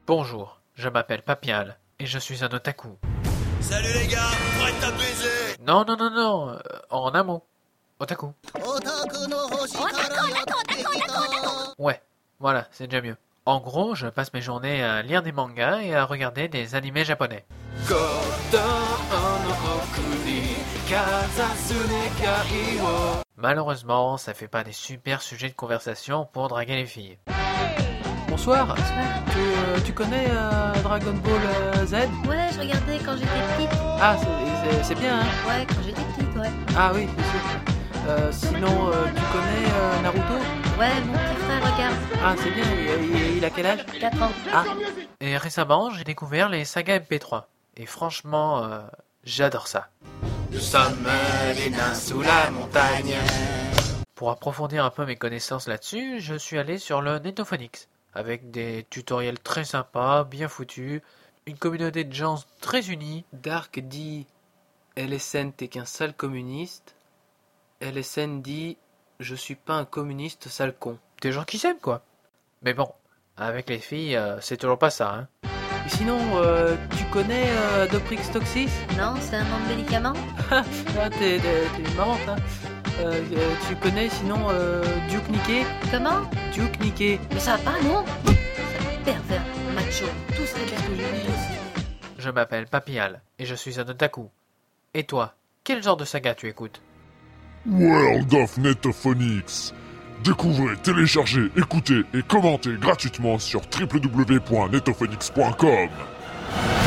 Bonjour, je m'appelle Papial et je suis un otaku. Salut les gars, prête à baiser. Non, en un mot. Otaku. Ouais, voilà, c'est déjà mieux. En gros, je passe mes journées à lire des mangas et à regarder des animés japonais. Malheureusement, ça fait pas des super sujets de conversation pour draguer les filles. Bonsoir. Tu connais Dragon Ball Z? Ouais, je regardais quand j'étais petite. Ah, c'est bien, hein? Ouais, quand j'étais petite, ouais. Ah oui, c'est sûr. Sinon, tu connais Naruto? Ouais, mon petit frère regarde. Ah, c'est bien, il a quel âge? 4 ans. Ah, Et récemment, j'ai découvert les sagas MP3. Et franchement, j'adore ça. Nous sommes les nains sous la montagne. Pour approfondir un peu mes connaissances là-dessus, je suis allé sur le Netophonix, avec des tutoriels très sympas, bien foutus, une communauté de gens très unis. Dark dit LSN t'es qu'un sale communiste. LSN dit je suis pas un communiste sale con. Des gens qui s'aiment, quoi. Mais bon, avec les filles, c'est toujours pas ça, hein. Et sinon, tu connais Doprix Toxis? Non, c'est un nom de médicament? Ah, t'es marrante, hein. Tu connais sinon Duke Niké? Comment? Duke Niké. Mais ça va pas, non? Sale pervers, macho, tout ça, qu'est-ce que je dis aussi? Je m'appelle Papial, et je suis un otaku. Et toi, quel genre de saga tu écoutes? World of Netophonix. Découvrez, téléchargez, écoutez et commentez gratuitement sur www.netophonix.com.